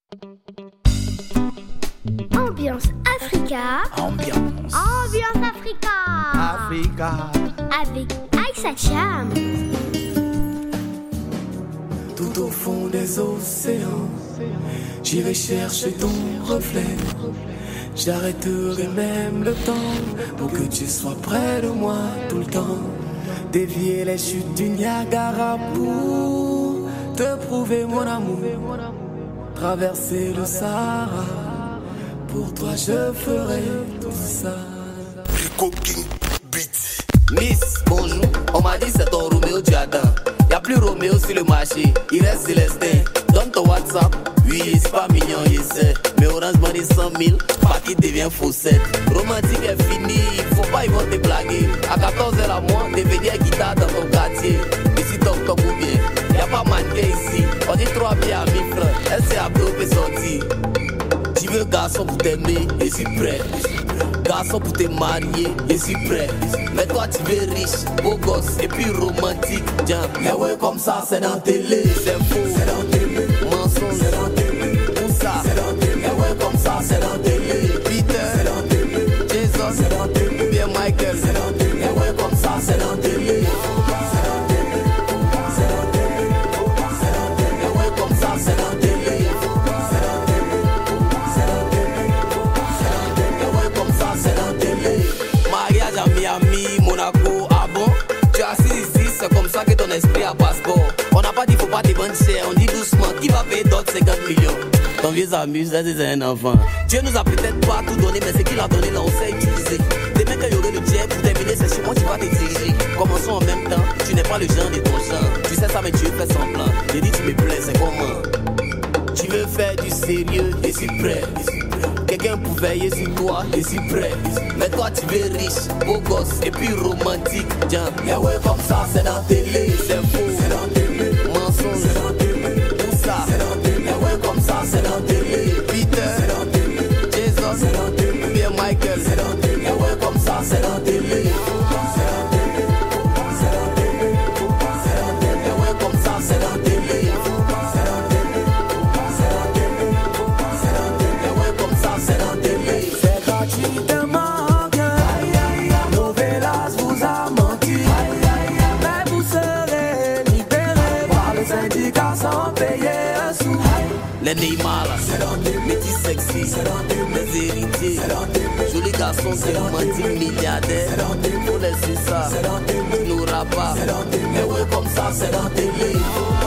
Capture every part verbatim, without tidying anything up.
Ambiance Africa. Ambiance. Ambiance Africa. Africa. Avec Aïssa Cham. Tout au fond des océans, j'irai chercher ton reflet. J'arrêterai même le temps pour que tu sois près de moi tout le temps. Dévier les chutes du Niagara pour te prouver mon amour. Traverser le Sahara, pour toi je ferai tout ça. Rico King Beat. Miss, bonjour, on m'a dit c'est ton Roméo du Adam. Y'a plus Roméo sur le marché, il reste Célestin. Donne ton WhatsApp, oui c'est pas mignon, il sait. Mais Orange Money cent mille, paquet devient faussette. Romantique est fini, faut pas ils vont te blaguer. À quatorze heures à moi, devenir guitare dans ton quartier. Ici toc toc ou bien, y'a pas mannequin ici. On dit trois pieds à mille francs, elle s'est abdominée sortie. Tu veux garçon pour t'aimer, je suis prêt. Garçon pour te marier, je suis prêt. Mais toi tu veux riche, beau gosse et puis romantique. Tiens, mais ouais comme ça c'est dans télé. C'est faux, c'est dans télé. Mensonge, c'est dans télé. Où ça, c'est dans télé. Mais ouais comme ça c'est dans télé. Peter, c'est dans télé. Jason, c'est dans télé. Bien Michael, c'est dans télé. Mais ouais comme ça c'est dans télé. C'est dans télé. C'est dans télé. C'est dans télé. Mais ouais comme ça c'est dans télé. Monaco, ah bon? Tu es assis ici, c'est comme ça que ton esprit a passeport. On n'a pas dit faut pas te vendre cher, on dit doucement, qui va payer d'autres cinquante millions? Ton vieux s'amuse, là c'est un enfant. Dieu nous a peut-être pas tout donné, mais ce qu'il a donné là on sait utiliser. Demain quand il y aurait le jet pour terminer, c'est chez moi tu vas te diriger. Commençons en même temps, tu n'es pas le genre de ton chant. Tu sais ça mais tu veux faire semblant. J'ai dit tu me plais, c'est comment? Tu veux faire du sérieux, je suis prêt. Quelqu'un pour veiller sur toi, je suis prêt. Mais toi tu veux riche, beau gosse et puis romantique. Tiens, mais ouais comme ça c'est dans télé. C'est faux, c'est dans télé. Mensonge, c'est dans télé. Tout ça, c'est dans télé. Mais ouais comme ça c'est dans télé. Peter, c'est dans télé. Jason, c'est dans télé. Bien Michael, c'est dans télé. Mais ouais comme ça c'est dans télé. C'est dans télé. C'est dans télé. C'est dans télé. Mais ouais comme ça c'est dans télé. Les Neymar, c'est dans des métis sexy, c'est dans des mes héritiers, c'est dans des jolis garçons, c'est romantique, milliardaires, c'est dans des pour les Suisses, c'est dans des nous rapas, c'est dans des mais ouais comme ça, c'est dans des télé.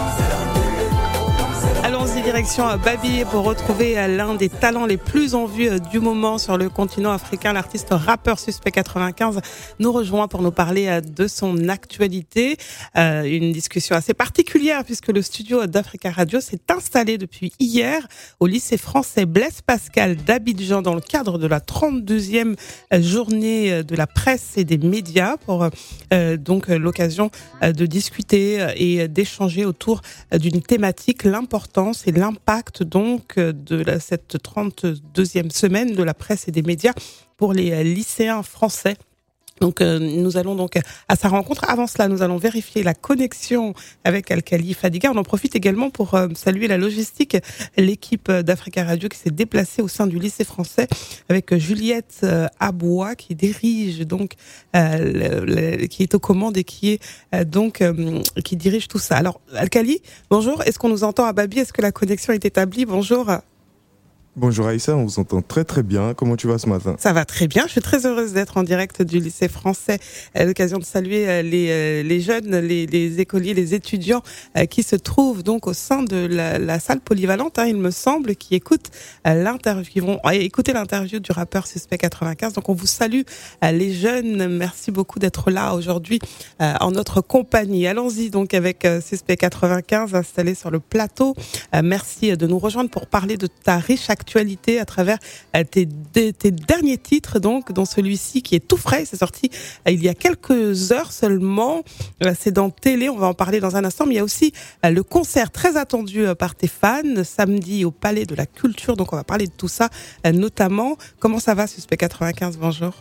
Allons-y, direction Babi pour retrouver l'un des talents les plus en vue du moment sur le continent africain. L'artiste rappeur Suspect quatre-vingt-quinze nous rejoint pour nous parler de son actualité. Euh, une discussion assez particulière puisque le studio d'Africa Radio s'est installé depuis hier au lycée français Blaise Pascal d'Abidjan dans le cadre de la trente-deuxième journée de la presse et des médias pour euh, donc l'occasion de discuter et d'échanger autour d'une thématique, l'importance et l'impact donc de la, cette trente-deuxième semaine de la presse et des médias pour les lycéens français. Donc euh, nous allons donc à sa rencontre. Avant cela, nous allons vérifier la connexion avec Alkali Fadiga. On en profite également pour euh, saluer la logistique, l'équipe d'Africa Radio qui s'est déplacée au sein du lycée français avec Juliette euh, Aboua qui dirige donc, euh, le, le, qui est aux commandes et qui est euh, donc euh, qui dirige tout ça. Alors Alkali, bonjour. Est-ce qu'on nous entend à Babi? Est-ce que la connexion est établie? Bonjour. Bonjour Aïssa, on vous entend très très bien. Comment tu vas ce matin? Ça va très bien. Je suis très heureuse d'être en direct du lycée français à l'occasion de saluer les, les jeunes, les, les écoliers, les étudiants qui se trouvent donc au sein de la, la salle polyvalente, hein, il me semble, qui écoutent l'interview, qui vont écouter l'interview du rappeur Suspect quatre-vingt-quinze. Donc on vous salue les jeunes. Merci beaucoup d'être là aujourd'hui en notre compagnie. Allons-y donc avec Suspect quatre-vingt-quinze installé sur le plateau. Merci de nous rejoindre pour parler de ta riche actualité à travers tes, tes derniers titres, donc, dont celui-ci qui est tout frais. C'est sorti il y a quelques heures seulement. C'est dans Télé, on va en parler dans un instant, mais il y a aussi le concert très attendu par tes fans, samedi au Palais de la Culture. Donc, on va parler de tout ça, notamment. Comment ça va, Suspect quatre-vingt-quinze? Bonjour.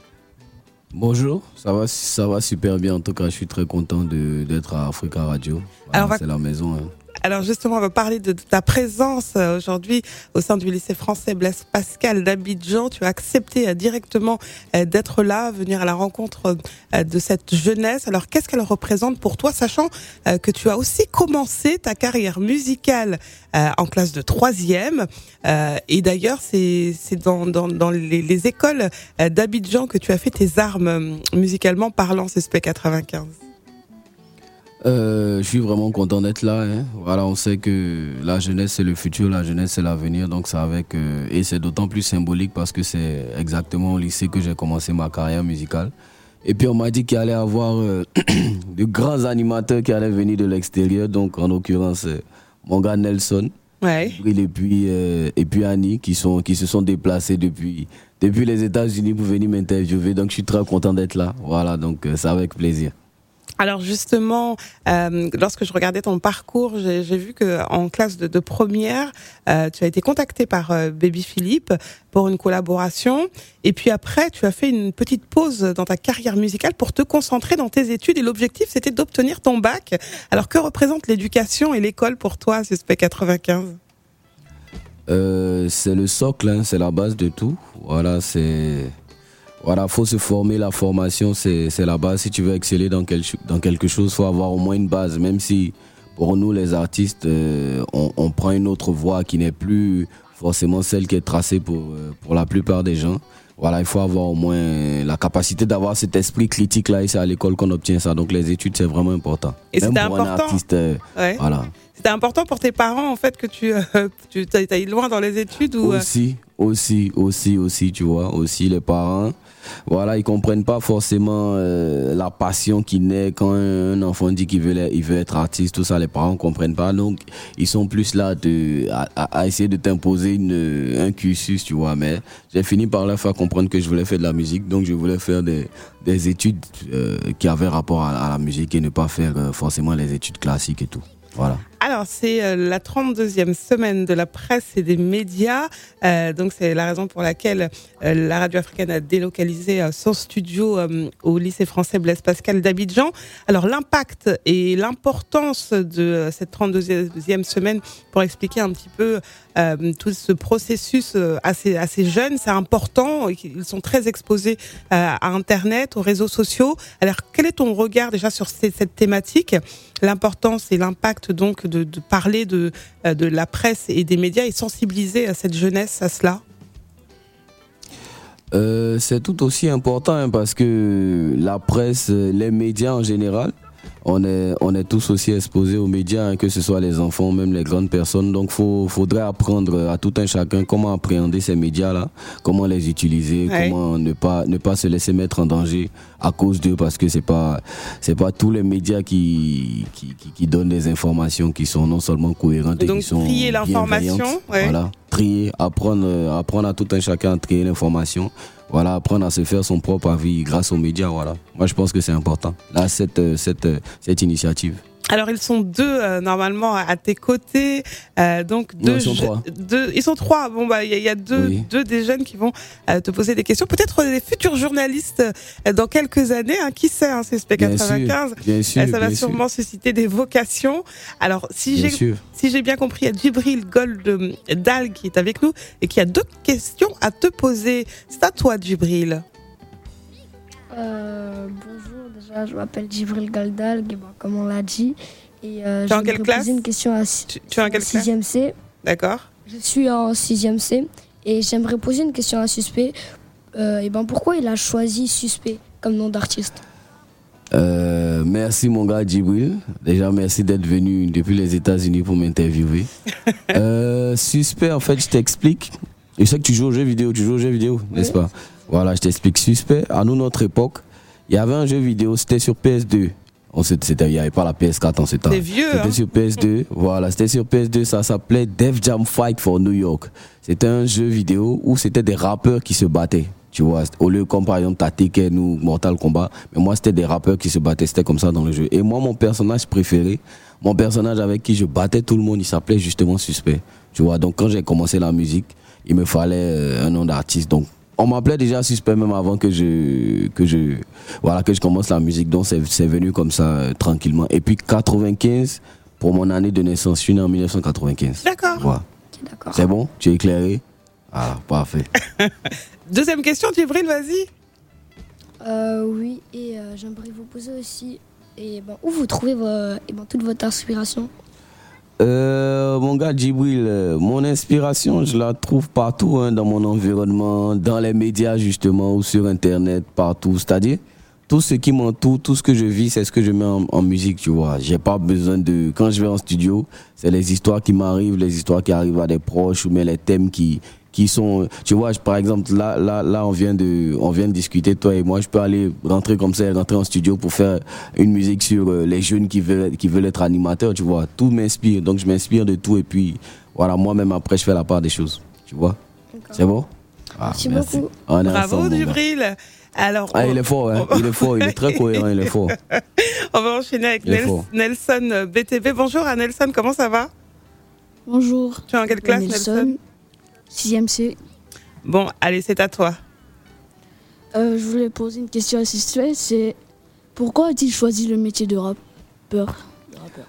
Bonjour, ça va, ça va super bien. En tout cas, je suis très content de, d'être à Africa Radio. Voilà, Alors, c'est va... la maison. Hein. Alors justement, on va parler de, de ta présence euh, aujourd'hui au sein du lycée français Blaise Pascal d'Abidjan. Tu as accepté euh, directement euh, d'être là, venir à la rencontre euh, de cette jeunesse. Alors qu'est-ce qu'elle représente pour toi, sachant euh, que tu as aussi commencé ta carrière musicale euh, en classe de troisième. Euh, et d'ailleurs, c'est, c'est dans, dans, dans les, les écoles euh, d'Abidjan que tu as fait tes armes euh, musicalement parlant, Suspect quatre-vingt-quinze. Euh, je suis vraiment content d'être là. Hein. Voilà, on sait que la jeunesse c'est le futur, la jeunesse c'est l'avenir, donc c'est avec euh, et c'est d'autant plus symbolique parce que c'est exactement au lycée que j'ai commencé ma carrière musicale. Et puis on m'a dit qu'il allait y avoir euh, de grands animateurs qui allaient venir de l'extérieur, donc en l'occurrence euh, mon gars Nelson, Ouais. et puis euh, et puis Annie qui sont qui se sont déplacés depuis depuis les États-Unis pour venir m'interviewer. Donc je suis très content d'être là. Voilà, donc euh, c'est avec plaisir. Alors justement, euh, lorsque je regardais ton parcours, j'ai, j'ai vu que en classe de, de première, euh, tu as été contacté par euh, Baby Philippe pour une collaboration. Et puis après, tu as fait une petite pause dans ta carrière musicale pour te concentrer dans tes études. Et l'objectif, c'était d'obtenir ton bac. Alors que représente l'éducation et l'école pour toi, Suspect quatre-vingt-quinze ? Euh, c'est le socle, hein, c'est la base de tout. Voilà, c'est voilà, faut se former. La formation, c'est c'est la base. Si tu veux exceller dans quel, dans quelque chose, faut avoir au moins une base. Même si pour nous les artistes, euh, on, on prend une autre voie qui n'est plus forcément celle qui est tracée pour euh, pour la plupart des gens. Voilà, il faut avoir au moins la capacité d'avoir cet esprit critique là. Et c'est à l'école qu'on obtient ça. Donc les études, c'est vraiment important. Et même c'était pour important. un artiste, euh, Ouais. voilà. C'était important pour tes parents, en fait, que tu euh, tu ailles loin dans les études ou euh... Aussi, aussi, aussi, aussi, tu vois, aussi les parents, voilà, ils comprennent pas forcément euh, la passion qui naît quand un, un enfant dit qu'il veut, il veut être artiste, tout ça, les parents comprennent pas, donc ils sont plus là de, à, à essayer de t'imposer une, un cursus, tu vois, mais j'ai fini par leur faire comprendre que je voulais faire de la musique, donc je voulais faire des, des études euh, qui avaient rapport à, à la musique et ne pas faire euh, forcément les études classiques et tout, voilà. Alors, c'est euh, la trente-deuxième semaine de la presse et des médias. Euh, donc, c'est la raison pour laquelle euh, la radio africaine a délocalisé euh, son studio euh, au lycée français Blaise Pascal d'Abidjan. Alors, l'impact et l'importance de euh, cette trente-deuxième semaine, pour expliquer un petit peu euh, tout ce processus euh, assez, assez jeune, c'est important. Ils sont très exposés euh, à Internet, aux réseaux sociaux. Alors, quel est ton regard déjà sur ces, cette thématique ? L'importance et l'impact donc de, de parler de, de la presse et des médias et sensibiliser à cette jeunesse à cela ? euh, C'est tout aussi important hein, parce que la presse, les médias en général, on est, on est tous aussi exposés aux médias, hein, que ce soit les enfants, même les grandes personnes. Donc, il faudrait apprendre à tout un chacun comment appréhender ces médias-là, comment les utiliser, ouais. comment ne pas, ne pas se laisser mettre en danger à cause d'eux, parce que c'est pas, c'est pas tous les médias qui, qui, qui, qui donnent des informations qui sont non seulement cohérentes et donc, qui sont trier l'information, ouais. Voilà, trier, apprendre, apprendre à tout un chacun à trier l'information. Voilà, apprendre à se faire son propre avis grâce aux médias, voilà. Moi, je pense que c'est important. Là, cette, cette, cette initiative. Alors, ils sont deux, euh, normalement, à tes côtés. Euh, donc, deux, non, ils sont je, trois. Deux, ils sont trois. Bon, bah, il y, y a deux, oui. deux des jeunes qui vont euh, te poser des questions. Peut-être des futurs journalistes euh, dans quelques années. Hein, qui sait, hein, c'est Suspect quatre-vingt-quinze. Bien sûr, euh, ça va bien sûrement sûr. susciter des vocations. Alors, si bien j'ai, sûr. si j'ai bien compris, il y a Djibril Gold Dal qui est avec nous et qui a deux questions à te poser. C'est à toi, Djibril. Euh, bonjour, déjà je m'appelle Djibril Galdal, comme on l'a dit. Et euh, tu es en quelle classe ? Poser une question à tu, tu es en quelle classe ? sixième C. D'accord. Je suis en sixième C et j'aimerais poser une question à Suspect. Euh, et ben pourquoi il a choisi Suspect comme nom d'artiste ? Euh, merci mon gars Djibril. Déjà merci d'être venu depuis les États-Unis pour m'interviewer. euh, Suspect, en fait, je t'explique. Je sais que tu joues aux jeux vidéo, tu joues aux jeux vidéo, oui. N'est-ce pas ? Voilà, je t'explique. Suspect, à nous, notre époque, il y avait un jeu vidéo, c'était sur P S deux. On c'était, il n'y avait pas la P S quatre en ce temps. C'est vieux, C'était hein. sur P S deux. Voilà, c'était sur P S deux, ça s'appelait Def Jam Fight for New York. C'était un jeu vidéo où c'était des rappeurs qui se battaient. Tu vois, au lieu comme par exemple Tekken ou Mortal Kombat, mais moi c'était des rappeurs qui se battaient, c'était comme ça dans le jeu. Et moi, mon personnage préféré, mon personnage avec qui je battais tout le monde, il s'appelait justement Suspect. Tu vois, donc quand j'ai commencé la musique, il me fallait un nom d'artiste. Donc on m'appelait déjà Suspect même avant que je que je voilà que je commence la musique. Donc c'est c'est venu comme ça euh, tranquillement. Et puis quatre-vingt-quinze, pour mon année de naissance. Je suis né en dix-neuf cent quatre-vingt-quinze. D'accord. Voilà. Ok, d'accord. C'est bon? Tu es éclairé? Ah, parfait. Deuxième question, Djibril, vas-y. Euh, oui, et euh, j'aimerais vous poser aussi, et ben, où vous trouvez vo- et ben, toute votre inspiration? Euh, mon gars Djibril, euh, mon inspiration, je la trouve partout, hein, dans mon environnement, dans les médias justement, ou sur Internet, partout. C'est-à-dire, tout ce qui m'entoure, tout ce que je vis, c'est ce que je mets en, en musique, tu vois. J'ai pas besoin de... Quand je vais en studio, c'est les histoires qui m'arrivent, les histoires qui arrivent à des proches, ou bien les thèmes qui... qui sont, tu vois, par exemple, là, là, là, on vient de, on vient de discuter, toi et moi, je peux aller rentrer comme ça, rentrer en studio pour faire une musique sur euh, les jeunes qui veulent, qui veulent être animateurs, tu vois. Tout m'inspire, donc je m'inspire de tout et puis, voilà, moi-même après, je fais la part des choses, tu vois. D'accord. C'est bon? Ah, Merci beaucoup. On est Bravo, ensemble, mon gars. Djibril. Alors, Ah, on- il est fort, hein. Il est fort, il est très cohérent, il est fort. on va enchaîner avec Il est Nel- fort. Nelson B T V. Bonjour à Nelson, comment ça va? Bonjour. Tu es en quelle classe, Nelson? Nelson, sixième C. Bon, allez, c'est à toi. Euh, je voulais poser une question assez suspecte, c'est pourquoi as-tu choisi le métier de rappeur? De rappeur.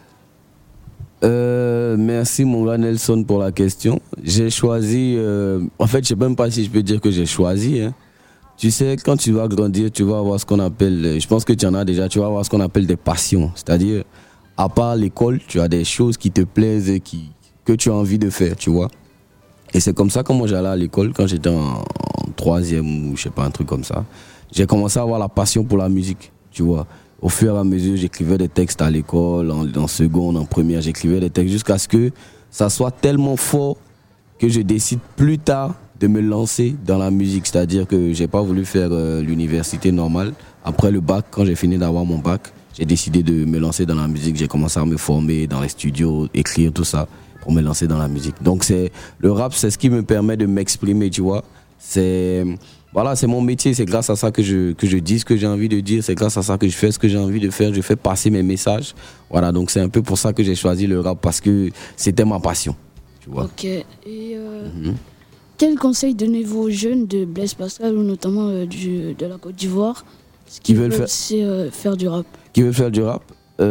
Euh, merci mon gars Nelson pour la question. J'ai choisi, euh, en fait je sais même pas si je peux dire que j'ai choisi. Hein. Tu sais, quand tu vas grandir, tu vas avoir ce qu'on appelle, je pense que tu en as déjà, tu vas avoir ce qu'on appelle des passions. C'est-à-dire, à part l'école, tu as des choses qui te plaisent et qui, que tu as envie de faire, tu vois. Et c'est comme ça que moi j'allais à l'école quand j'étais en, en troisième ou je sais pas, un truc comme ça. J'ai commencé à avoir la passion pour la musique, tu vois. Au fur et à mesure, j'écrivais des textes à l'école, en, en seconde, en première, j'écrivais des textes jusqu'à ce que ça soit tellement fort que je décide plus tard de me lancer dans la musique. C'est-à-dire que j'ai pas voulu faire euh, l'université normale. Après le bac, quand j'ai fini d'avoir mon bac, j'ai décidé de me lancer dans la musique. J'ai commencé à me former dans les studios, écrire tout ça pour me lancer dans la musique. Donc c'est le rap, c'est ce qui me permet de m'exprimer, tu vois. C'est voilà, c'est mon métier, c'est grâce à ça que je que je dis ce que j'ai envie de dire, c'est grâce à ça que je fais ce que j'ai envie de faire, je fais passer mes messages. Voilà, donc c'est un peu pour ça que j'ai choisi le rap parce que c'était ma passion, tu vois. Ok. Et euh, Mhm. quel conseil donnez-vous aux jeunes de Blaise Pascal ou notamment euh, du, de la Côte d'Ivoire Qui veulent faire c'est, euh, faire du rap? Qui veut faire du rap?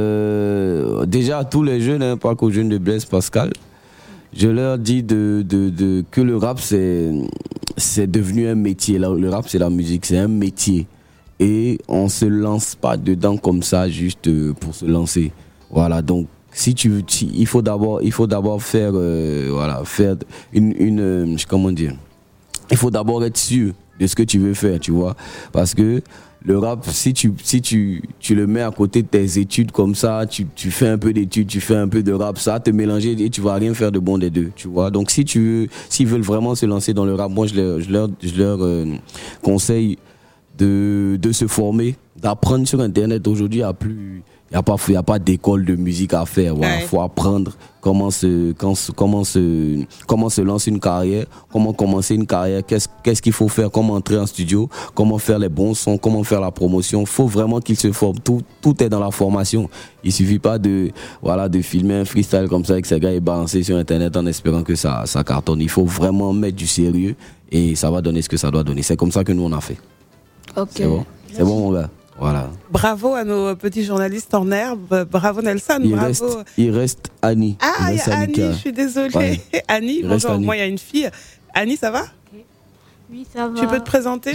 Euh, déjà à tous les jeunes, hein, pas qu'aux jeunes de Blaise Pascal, je leur dis de, de, de, que le rap c'est, c'est devenu un métier. Le rap c'est la musique, c'est un métier. Et on se lance pas dedans comme ça juste pour se lancer. Voilà, donc si tu, tu il faut d'abord, il faut d'abord faire, euh, voilà, faire une, une euh, comment dire, il faut d'abord être sûr de ce que tu veux faire, tu vois, parce que le rap, si tu, si tu, tu le mets à côté de tes études comme ça, tu, tu fais un peu d'études, tu fais un peu de rap, ça va te mélanger et tu vas rien faire de bon des deux, tu vois. Donc si tu veux, s'ils veulent vraiment se lancer dans le rap, moi je leur, je leur, je leur euh, conseille de, de se former, d'apprendre sur Internet. Aujourd'hui, il n'y a plus, il y a pas, il y a pas d'école de musique à faire. Voilà, Ouais. faut apprendre comment se, quand, comment se, comment se lancer une carrière, comment commencer une carrière, qu'est-ce, qu'est-ce qu'il faut faire, comment entrer en studio, comment faire les bons sons, comment faire la promotion. Faut vraiment qu'ils se forment. Tout, tout est dans la formation. Il suffit pas de, voilà, de filmer un freestyle comme ça avec ces gars et balancer sur Internet en espérant que ça, ça cartonne. Il faut vraiment mettre du sérieux et ça va donner ce que ça doit donner. C'est comme ça que nous on a fait. Ok. C'est bon? C'est bon, mon gars? Voilà. Bravo à nos petits journalistes en herbe. Bravo Nelson, Il bravo. reste, il reste Annie. Ah, Il il y reste a Annie, Annika. je suis désolée. Ouais. Annie, Il reste bonjour, Annie. moi il y a une fille. Annie, ça va? Oui, ça va. Tu peux te présenter?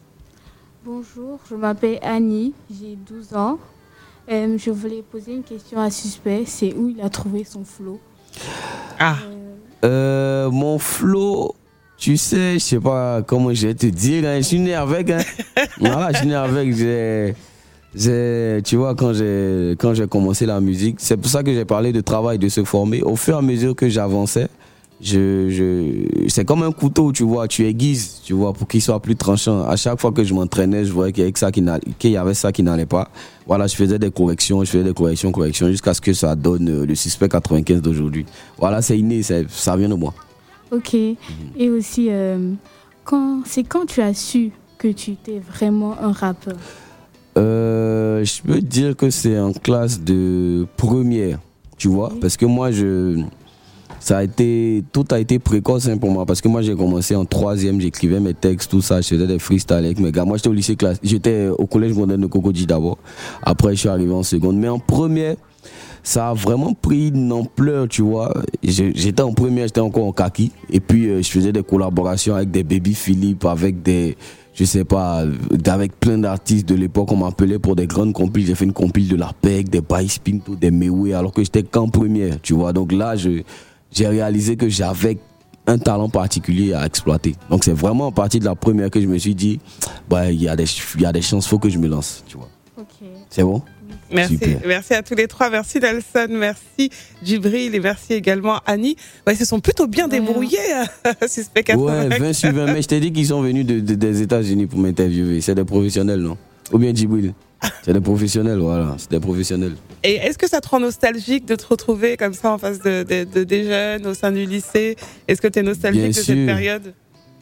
Bonjour, je m'appelle Annie, j'ai douze ans. Euh, je voulais poser une question à Suspect, c'est où il a trouvé son flow? Ah. Euh, mon flow, tu sais, je sais pas comment je vais te dire, hein, je suis né avec, hein. Voilà, je suis né avec, j'ai, j'ai, tu vois, quand j'ai, quand j'ai commencé la musique, c'est pour ça que j'ai parlé de travail, de se former. Au fur et à mesure que j'avançais, je, je, c'est comme un couteau, tu vois, tu aiguises, tu vois, pour qu'il soit plus tranchant. À chaque fois que je m'entraînais, je voyais qu'il y avait ça qui n'allait, qu'il y avait ça qui n'allait pas. Voilà, je faisais des corrections, je faisais des corrections, corrections, jusqu'à ce que ça donne euh, le Suspect quatre-vingt-quinze d'aujourd'hui. Voilà, c'est inné, c'est, ça vient de moi. Ok. Et aussi, euh, quand, c'est quand tu as su que tu étais vraiment un rappeur? Euh, je peux dire que c'est en classe de première, tu vois, parce que moi, je, ça a été, tout a été précoce, hein, pour moi, parce que moi, j'ai commencé en troisième, j'écrivais mes textes, tout ça, je faisais des freestyles avec mes gars. Moi, j'étais au lycée classe, j'étais au collège moderne de Cocody d'abord. Après, je suis arrivé en seconde, mais en première, ça a vraiment pris une ampleur, tu vois. J'étais en première, j'étais encore en kaki. Et puis, euh, je faisais des collaborations avec des Baby Philippe, avec des, je sais pas, avec plein d'artistes de l'époque. On m'appelait pour des grandes compiles. J'ai fait une compile de l'Arpec, des Baïs Pinto, des Mewe, alors que j'étais qu'en première, tu vois. Donc là, je, j'ai réalisé que j'avais un talent particulier à exploiter. Donc c'est vraiment à partir de la première que je me suis dit, bah, il y a des, il y a des chances, faut que je me lance, tu vois. Ok. C'est bon? Merci, Super. merci à tous les trois, merci Nelson, merci Djibril et merci également Annie. Ouais, ils se sont plutôt bien débrouillés, Suspect quatre-vingt-quinze. Ouais, vingt sur vingt, mais je t'ai dit qu'ils sont venus de, de, des États-Unis pour m'interviewer. C'est des professionnels, non? Ou bien Djibril? C'est des professionnels, voilà, c'est des professionnels. Et est-ce que ça te rend nostalgique de te retrouver comme ça en face de, de, de des jeunes au sein du lycée? Est-ce que tu es nostalgique Bien de sûr. cette période?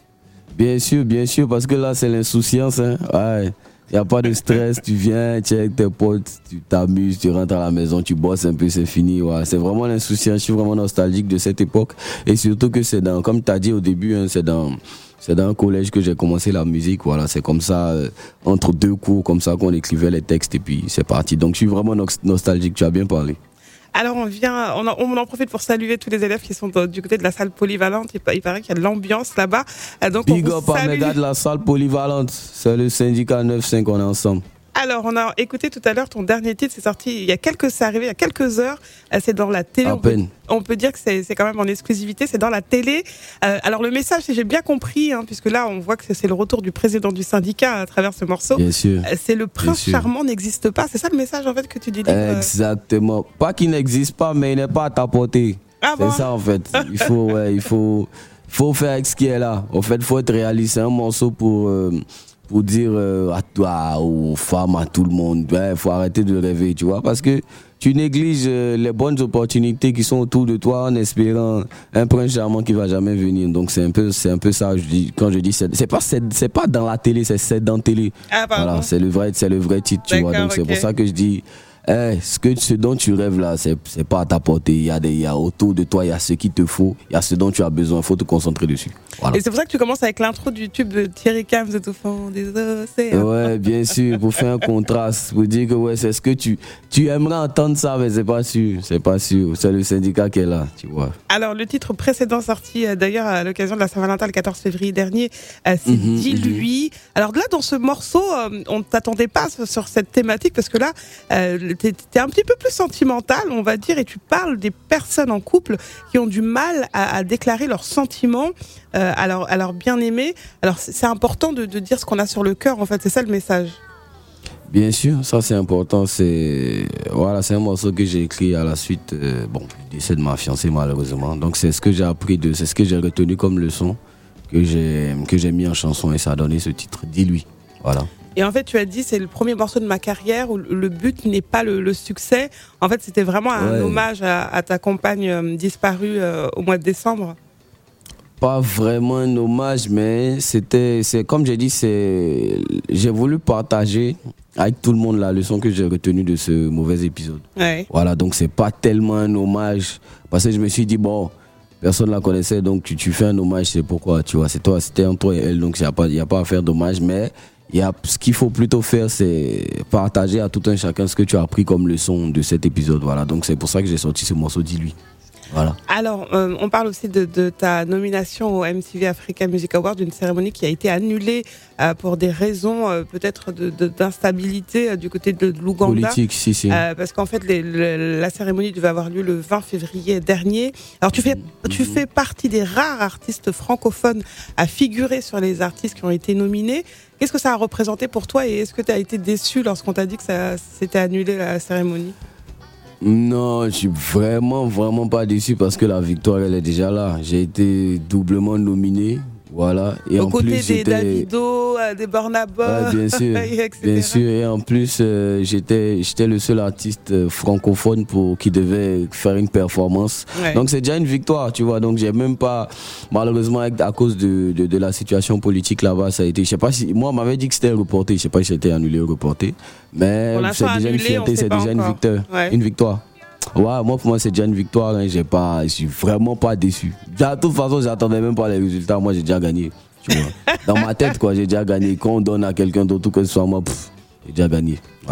Bien sûr, bien sûr, parce que là, c'est l'insouciance. Hein. Ouais. Il n'y a pas de stress, tu viens, tu es avec tes potes, tu t'amuses, tu rentres à la maison, tu bosses un peu, c'est fini. Ouais. C'est vraiment l'insouciance, je suis vraiment nostalgique de cette époque. Et surtout que c'est dans, comme tu as dit au début, hein, c'est dans, c'est dans un collège que j'ai commencé la musique. Voilà, c'est comme ça, euh, entre deux cours, comme ça qu'on écrivait les textes et puis c'est parti. Donc je suis vraiment no- nostalgique, tu as bien parlé. Alors on vient, on en, on en profite pour saluer tous les élèves qui sont de- du côté de la salle polyvalente. Il, pa- il paraît qu'il y a de l'ambiance là-bas. Euh, Donc Big on up vous à mes salue. gars de la salle polyvalente, c'est le syndicat neuf cinq, on est ensemble. Alors, on a écouté tout à l'heure ton dernier titre, c'est sorti il y a quelques, c'est arrivé il y a quelques heures. Euh, C'est dans la télé. À on peut, peine. on peut dire que c'est, c'est quand même en exclusivité. C'est dans la télé. Euh, alors le message, si j'ai bien compris, hein, puisque là on voit que c'est le retour du président du syndicat à travers ce morceau. Bien sûr. Euh, C'est le prince sûr. charmant n'existe pas. C'est ça le message en fait que tu dis. euh, Exactement. Pas qu'il n'existe pas, mais il n'est pas à ta portée. Ah c'est bon ça en fait. Il faut, ouais, il faut, faut faire avec ce qui est là. En fait, il faut être réaliste. C'est un morceau pour, euh, pour dire euh, à toi, aux femmes, à tout le monde, il ouais, faut arrêter de rêver, tu vois, parce que tu négliges euh, les bonnes opportunités qui sont autour de toi en espérant un prince charmant qui va jamais venir. Donc c'est un peu, c'est un peu ça. Je dis, quand je dis, c'est, c'est pas, c'est, c'est pas dans la télé, c'est, c'est dans la télé. Ah, pardon. Voilà, c'est le vrai, c'est le vrai titre, tu vois. D'accord, Donc c'est ok. pour ça que je dis. Eh, ce, que, ce dont tu rêves là, c'est, c'est pas à ta portée. Il y a des, il y a autour de toi, il y a ce qu'il te faut, il y a ce dont tu as besoin. Il faut te concentrer dessus. Voilà. Et c'est pour ça que tu commences avec l'intro du tube de Thierry Camps de tout fond des océans. Ouais, bien sûr, pour faire un contraste, pour dire que ouais, c'est ce que tu, tu aimerais entendre ça, mais c'est pas sûr, c'est pas sûr. C'est le syndicat qui est là, tu vois. Alors, le titre précédent sorti euh, d'ailleurs à l'occasion de la Saint-Valentin le quatorze février dernier, euh, c'est Mhm, Dis-lui. Alors là, dans ce morceau, euh, on ne t'attendait pas sur- sur cette thématique parce que là, euh, t'es, t'es un petit peu plus sentimental, on va dire, et tu parles des personnes en couple qui ont du mal à, à déclarer leurs sentiments euh, à, leur, à leur bien-aimé. Alors, c'est, c'est important de, de dire ce qu'on a sur le cœur, en fait, c'est ça le message. Bien sûr, ça c'est important. C'est voilà, c'est un morceau que j'ai écrit à la suite. Euh, bon, du décès de ma fiancée malheureusement. Donc c'est ce que j'ai appris de, c'est ce que j'ai retenu comme leçon que j'ai que j'ai mis en chanson et ça a donné ce titre. Dis-lui. Voilà. Et en fait, tu as dit, c'est le premier morceau de ma carrière où le but n'est pas le, le succès. En fait, c'était vraiment un Ouais. hommage à, à ta compagne euh, disparue euh, au mois de décembre. Pas vraiment un hommage, mais c'était, c'est comme j'ai dit, c'est, j'ai voulu partager avec tout le monde la leçon que j'ai retenue de ce mauvais épisode. Ouais. Voilà, donc c'est pas tellement un hommage, parce que je me suis dit, bon, personne la connaissait, donc tu, tu fais un hommage, c'est pourquoi, tu vois, c'est toi, c'était entre toi et elle, donc il n'y a pas, il y a pas à faire d'hommage, mais il y a, ce qu'il faut plutôt faire, c'est partager à tout un chacun ce que tu as appris comme leçon de cet épisode, voilà, donc c'est pour ça que j'ai sorti ce morceau, Dis-lui. Voilà. Alors, euh, on parle aussi de, de ta nomination au M T V Africa Music Award, une cérémonie qui a été annulée euh, pour des raisons euh, peut-être de, de, d'instabilité euh, du côté de, de l'Ouganda. Politique, si, si. Euh, parce qu'en fait, les, le- la cérémonie devait avoir lieu le vingt février dernier. Alors, tu fais, tu fais partie des rares artistes francophones à figurer sur les artistes qui ont été nominés. Qu'est-ce que ça a représenté pour toi et est-ce que tu as été déçu lorsqu'on t'a dit que ça s'était annulé la cérémonie? Non, je suis vraiment, vraiment pas déçu parce que la victoire, elle est déjà là. J'ai été doublement nominé, voilà. Et Aux en côtés plus, des j'étais... Davido, euh, des Burna Boy, Ouais, bien sûr, et cetera. bien sûr. Et en plus, euh, j'étais, j'étais le seul artiste euh, francophone pour qui devait faire une performance. Ouais. Donc c'est déjà une victoire, tu vois. Donc j'ai même pas, malheureusement, avec- à cause de, de, de la situation politique là-bas, ça a été. Je sais pas si moi on m'avait dit que c'était reporté. Je sais pas si c'était annulé ou reporté. Mais Pour c'est l'instant, déjà annulé, une fierté, on sait c'est pas déjà une encore. victoire, Ouais. une victoire. Ouais, moi pour moi c'est déjà une victoire. Hein. J'ai pas, je suis vraiment pas déçu. De toute façon, j'attendais même pas les résultats. Moi j'ai déjà gagné. Tu vois. Dans ma tête, quoi, j'ai déjà gagné. Quand on donne à quelqu'un d'autre que ce soit moi, pff, j'ai déjà gagné. Voilà.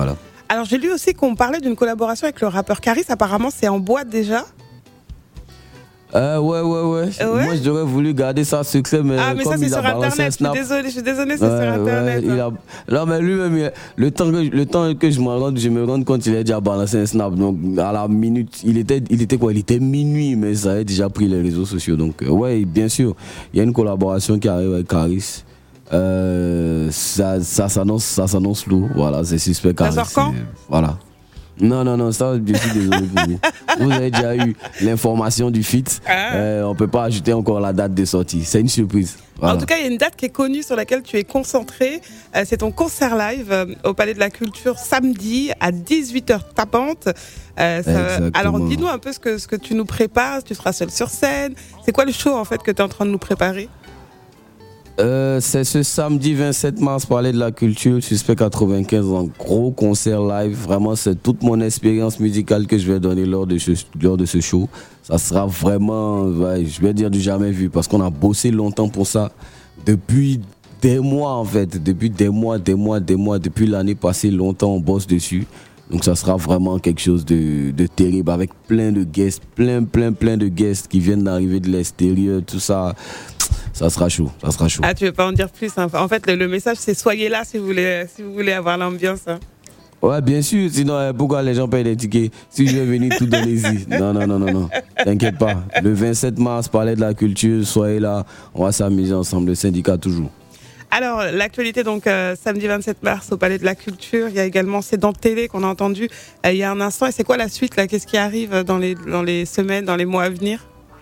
Alors j'ai lu aussi qu'on parlait d'une collaboration avec le rappeur Caris, apparemment c'est en boîte déjà. Euh, ouais, ouais, ouais, ouais. Moi, j'aurais voulu garder ça secret, mais, ah, mais comme ça, c'est il sur a balancé Internet. un snap. Je suis désolée, je suis désolée, c'est ouais, sur Internet. Ouais, hein. a... Non, mais lui-même, il... le, temps que, le temps que je me rende, je me rende compte qu'il a déjà balancé un snap. Donc, à la minute, il était, il était quoi? Il était minuit, mais ça avait déjà pris les réseaux sociaux. Donc, euh, ouais, bien sûr, il y a une collaboration qui arrive avec Caris. Euh, ça, ça s'annonce, ça s'annonce lourd. Voilà, c'est suspect. Caris. Ça sort quand? Voilà. Non, non, non, ça, je suis désolé pour vous. Vous avez déjà eu l'information du feat. Ah. Euh, on ne peut pas ajouter encore la date de sortie. C'est une surprise. Voilà. En tout cas, il y a une date qui est connue sur laquelle tu es concentré. Euh, c'est ton concert live euh, au Palais de la Culture samedi à dix-huit heures tapantes. Euh, ça... Alors, dis-nous un peu ce que, ce que tu nous prépares. Tu seras seul sur scène. C'est quoi le show en fait que tu es en train de nous préparer? Euh, c'est ce samedi vingt-sept mars, Palais de la Culture, Suspect quatre-vingt-quinze, un gros concert live. Vraiment, c'est toute mon expérience musicale que je vais donner lors de ce, lors de ce show. Ça sera vraiment, ouais, je vais dire du jamais vu, parce qu'on a bossé longtemps pour ça. Depuis des mois, en fait. Depuis des mois, des mois, des mois. Depuis l'année passée, longtemps, on bosse dessus. Donc ça sera vraiment quelque chose de, de terrible, avec plein de guests, plein, plein, plein de guests qui viennent d'arriver de l'extérieur, tout ça. Ça sera chaud, ça sera chaud. Ah, tu veux pas en dire plus, hein. En fait, le, le message, c'est soyez là si vous voulez, si vous voulez avoir l'ambiance. Hein. Ouais, bien sûr. Sinon, pourquoi les gens payent des tickets? Si je vais venir tout donner-y. Non, non, non, non, non. T'inquiète pas. Le vingt-sept mars, Palais de la Culture, soyez là. On va s'amuser ensemble. Le syndicat toujours. Alors, l'actualité, donc, euh, samedi vingt-sept mars au Palais de la Culture. Il y a également C'est dans Télé qu'on a entendu euh, il y a un instant. Et c'est quoi la suite, là? Qu'est-ce qui arrive dans les, dans les semaines, dans les mois à venir?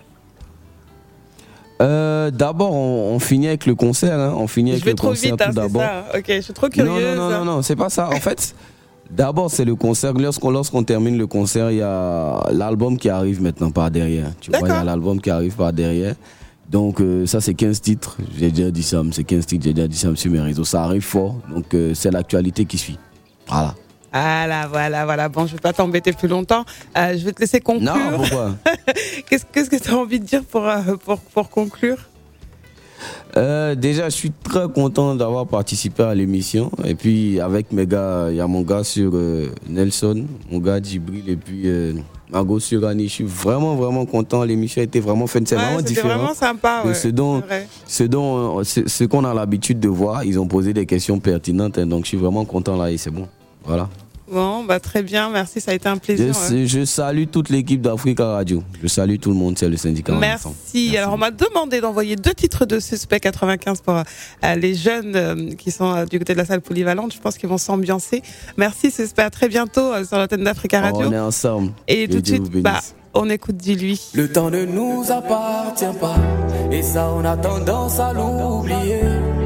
Euh, d'abord, on, on finit avec le concert. Hein. On finit je avec vais le trop concert vite, tout hein, d'abord. Ça. Ok, je suis trop curieuse. Non, non, non, non, c'est pas ça. En fait, d'abord, c'est le concert. Lorsqu'on, lorsqu'on termine le concert, il y a l'album qui arrive maintenant par derrière. Tu vois, il y a l'album qui arrive par derrière. Donc, euh, ça, c'est quinze titres. J'ai déjà dit ça, c'est quinze titres. J'ai déjà dit ça sur mes réseaux. Ça arrive fort. Donc, euh, c'est l'actualité qui suit. Voilà. Voilà, voilà, voilà. Bon, je ne vais pas t'embêter plus longtemps. Euh, je vais te laisser conclure. Non, pourquoi? qu'est-ce, qu'est-ce que tu as envie de dire pour, euh, pour, pour conclure? Euh, déjà, je suis très content d'avoir participé à l'émission. Et puis, avec mes gars, il y a mon gars sur euh, Nelson, mon gars Djibril, et puis euh, Margot sur Annie. Je suis vraiment, vraiment content. L'émission a été vraiment fun. C'est ouais, vraiment différent. C'était vraiment sympa. Ouais, de ce, dont, ce, dont, ce, ce qu'on a l'habitude de voir. Ils ont posé des questions pertinentes. Hein, donc, je suis vraiment content là et c'est bon. Voilà. Bon, bah très bien, merci, ça a été un plaisir. Je, ouais. je salue toute l'équipe d'Africa Radio. Je salue tout le monde, c'est le syndicat. Merci. merci. Alors, on m'a demandé d'envoyer deux titres de Suspect quatre-vingt-quinze pour euh, les jeunes euh, qui sont euh, du côté de la salle polyvalente. Je pense qu'ils vont s'ambiancer. Merci, Suspect. À très bientôt euh, sur l'antenne d'Africa Radio. On est ensemble. Et tout de suite, bah, on écoute Dis-lui. Le temps ne nous appartient pas, et ça, on a tendance à l'oublier.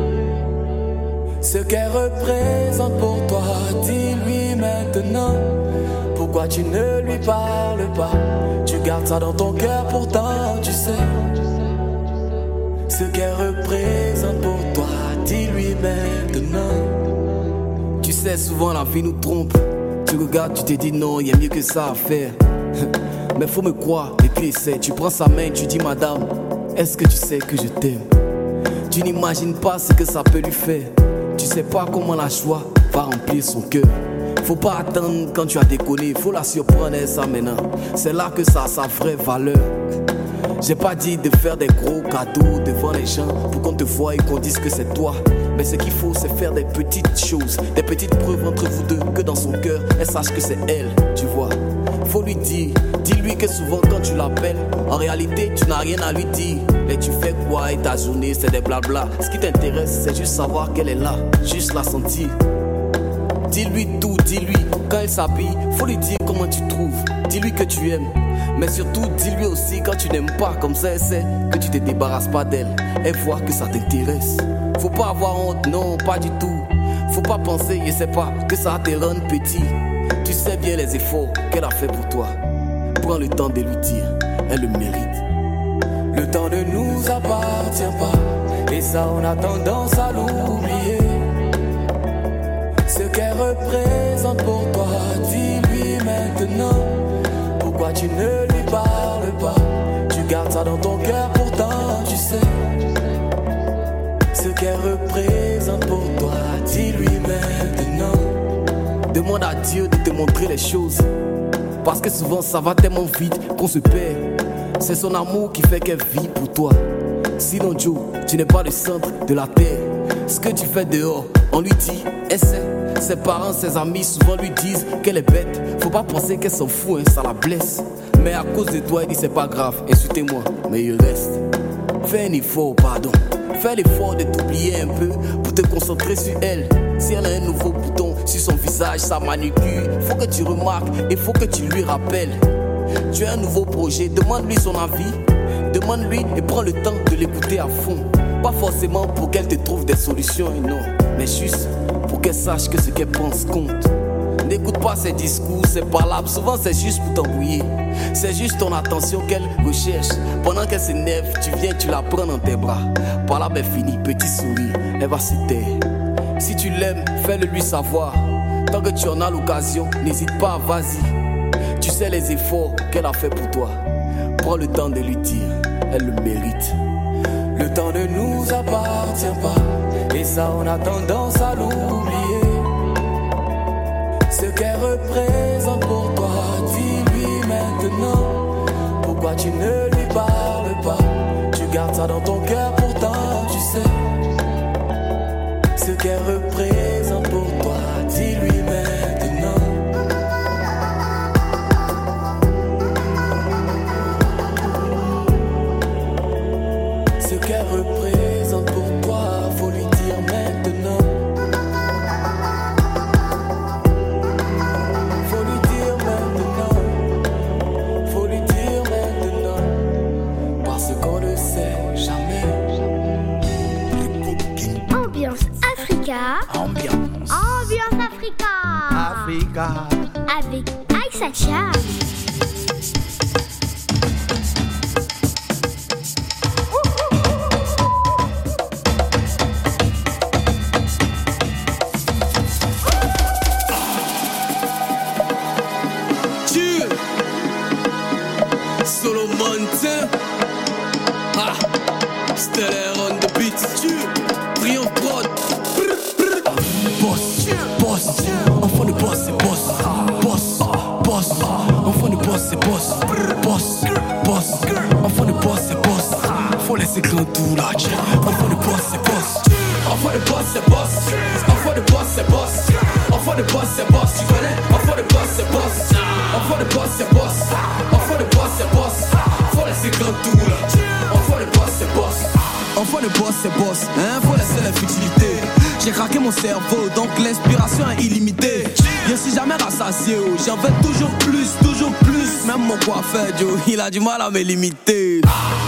Ce qu'elle représente pour toi, dis-lui maintenant. Pourquoi tu ne lui parles pas? Tu gardes ça dans ton cœur, pourtant tu sais. Ce qu'elle représente pour toi, dis-lui maintenant. Tu sais, souvent la vie nous trompe. Tu regardes, tu te dis non, il y a mieux que ça à faire. Mais faut me croire, et puis essaie. Tu prends sa main, tu dis madame, est-ce que tu sais que je t'aime? Tu n'imagines pas ce que ça peut lui faire. Tu sais pas comment la joie va remplir son cœur. Faut pas attendre quand tu as déconné, faut la surprendre et ça maintenant. C'est là que ça a sa vraie valeur. J'ai pas dit de faire des gros cadeaux devant les gens pour qu'on te voie et qu'on dise que c'est toi. Mais ce qu'il faut, c'est faire des petites choses, des petites preuves entre vous deux, que dans son cœur, elle sache que c'est elle, tu vois. Faut lui dire, dis-lui que souvent quand tu l'appelles, en réalité tu n'as rien à lui dire. Et tu fais quoi et ta journée c'est des blabla. Ce qui t'intéresse c'est juste savoir qu'elle est là, juste la sentir. Dis-lui tout, dis-lui quand elle s'habille, faut lui dire comment tu trouves. Dis-lui que tu aimes, mais surtout dis-lui aussi quand tu n'aimes pas. Comme ça elle sait que tu te débarrasses pas d'elle. Elle voit que ça t'intéresse. Faut pas avoir honte, non pas du tout. Faut pas penser, je sais pas, que ça te rende petit. Tu sais bien les efforts qu'elle a fait pour toi. Prends le temps de lui dire, elle le mérite. Le temps ne nous appartient pas, et ça on a tendance à l'oublier. Ce qu'elle représente pour toi, dis-lui maintenant. Pourquoi tu ne lui parles pas? Tu gardes ça dans ton cœur, pourtant tu sais. Ce qu'elle représente pour toi, dis-lui maintenant. Demande à Dieu de te montrer les choses. Parce que souvent ça va tellement vite qu'on se perd. C'est son amour qui fait qu'elle vit pour toi. Sinon Joe, tu n'es pas le centre de la terre. Ce que tu fais dehors, on lui dit, essaie. Ses parents, ses amis souvent lui disent qu'elle est bête. Faut pas penser qu'elle s'en fout, hein, ça la blesse. Mais à cause de toi, il dit c'est pas grave, insultez-moi, mais il reste. Fais un effort, pardon. Fais l'effort de t'oublier un peu pour te concentrer sur elle. Si elle a un nouveau bouton sur son visage, sa manucure, faut que tu remarques et faut que tu lui rappelles. Tu as un nouveau projet, demande-lui son avis. Demande-lui et prends le temps de l'écouter à fond. Pas forcément pour qu'elle te trouve des solutions, non, mais juste pour qu'elle sache que ce qu'elle pense compte. N'écoute pas ses discours, ses palabres, souvent c'est juste pour t'embrouiller. C'est juste ton attention qu'elle recherche. Pendant qu'elle s'énerve, tu viens, tu la prends dans tes bras. Par là, ben fini, petit sourire, elle va se taire. Si tu l'aimes, fais-le lui savoir. Tant que tu en as l'occasion, n'hésite pas, vas-y. Tu sais les efforts qu'elle a fait pour toi. Prends le temps de lui dire, elle le mérite. Le temps ne nous appartient pas, et ça on a tendance à l'oublier. Ce qu'elle représente pour toi, dis-lui maintenant. Pourquoi tu ne lui parles pas? Tu gardes ça dans ton cœur, pourtant tu sais. Ce qu'elle représente pour toi, dis-lui maintenant. Ce qu'elle représente pour toi, faut lui dire maintenant. Faut lui dire maintenant. Faut lui dire maintenant. Parce qu'on ne sait jamais. Ambiance Africa. Ambiance. Ambiance Africa. Africa. Avec Aïssa Cham. Ah, Stellar on the beat, Brion prod. Boss, boss, enfant de boss, c'est boss. Boss, boss, enfant de boss, c'est boss. Boss, boss, enfant de boss, c'est boss. Faut laisser grand tout là. Enfant de boss, c'est boss. Enfant de boss, c'est boss. Enfant de boss, c'est boss. Enfant de boss, c'est boss. Tu connais? Enfant de boss, c'est boss. Enfant de boss, c'est boss. Enfant de boss, c'est boss. Faut laisser grand tout là. Enfant de boss, c'est boss. Enfant de boss, c'est boss. Hein, faut laisser la futilité. J'ai craqué mon cerveau, donc l'inspiration est illimitée. Je suis jamais rassasié, oh. J'en veux toujours plus, toujours plus. Même mon coiffeur, Joe, il a du mal à me limiter.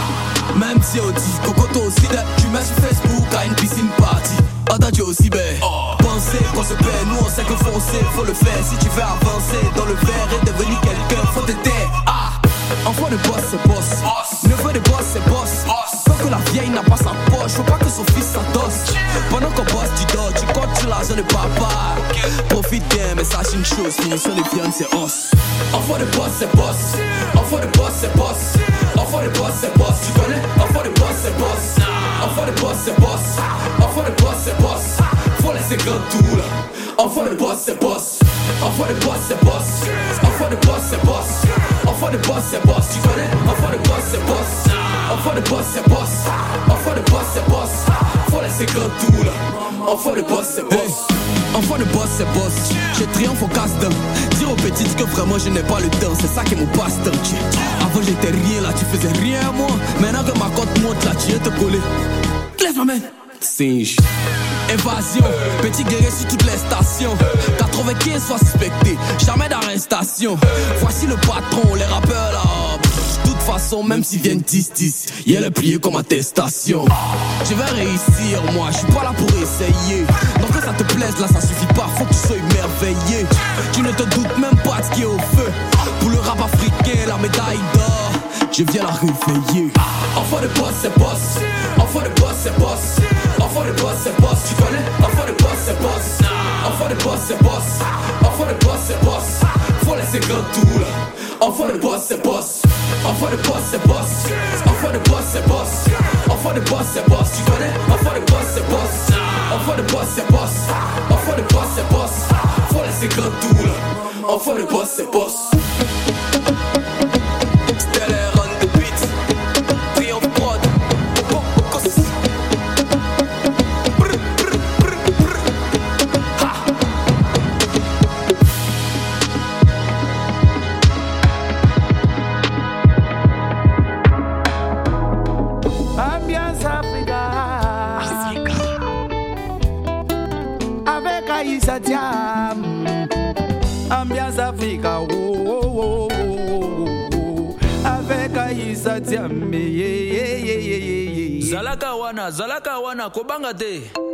Même si on dit Coco toi aussi, tu mets sur Facebook à une piscine party. Attends, tu aussi bête. Penser qu'on se perd, nous on sait que foncer, faut le faire. Si tu veux avancer dans le verre et devenir quelqu'un, faut te taire. Ah, enfant de boss, c'est boss. Neveu de boss, c'est boss. Tant que la vieille n'a pas sa poche, faut pas que son fils s'adosse. Pendant qu'on bosse, tu dors, tu comptes sur l'argent de papa. Profite bien, mais sache une chose, finition de viande, c'est os. Enfant de boss, c'est boss. Enfant de boss, c'est boss. Enfant de boss, c'est boss. Tu connais? Enfant de boss, c'est boss. Enfant de boss, c'est boss. Enfant de boss, c'est boss. Faut laisser grand tout là. Enfant de boss, c'est boss. Enfant de boss, c'est boss. Enfant de boss, c'est boss. Enfant de boss, c'est boss. Tu connais? Enfant de boss, c'est boss. Enfant de boss, c'est boss. Enfant de boss, c'est boss. Faut laisser grand tout là. Enfant de boss, c'est boss. Enfant de boss, c'est boss. Je triomphe au casse-dents. Dire aux petites que vraiment je n'ai pas le temps. C'est ça qui est mon passe-temps. Avant j'étais rien là, tu faisais rien à moi. Maintenant que ma cote monte là, tu viens te coller. Laisse-moi, man. Singe. Évasion, petit guerrier sur toutes les stations. quatre-vingt-quinze fois suspecté, jamais d'arrestation. Voici le patron, les rappeurs là. De toute façon, même s'ils viennent dix dix, y'a le plié comme attestation. Je vais réussir, moi, je suis pas là pour essayer. Donc que ça te plaise, là ça suffit pas, faut que tu sois émerveillé. Tu ne te doutes même pas de ce qui est au feu. Pour le rap africain, la médaille d'or, je viens la réveiller. Enfant de boss, c'est boss. Enfant de boss, c'est boss. Enfant de boss, c'est boss. Tu connais? Enfant de boss, c'est boss. Enfant de boss, c'est boss. Enfant de boss, c'est boss. Faut laisser grand tout là. Enfant de boss, c'est boss. Enfant de boss, c'est boss. Enfant de boss, c'est boss. Enfant de boss, c'est boss. Tu connais? Enfant de boss, c'est boss. Enfant de boss, c'est boss. Enfant de boss, c'est boss. Faut Voilà c'est grand tout là. Enfin le boss c'est boss. Stellar on the beat. Triomphe prod. Bocos. Brr brr brr brr. Ha. Ambiance Africa. Africa. Avec Aïssa Thiam. Ambiance Africa. Oh, oh, oh, oh, oh. Avec Aïssa Thiam. Yeah, yeah, yeah, yeah, yeah. Zalaka wana, zalaka wana, kobanga te.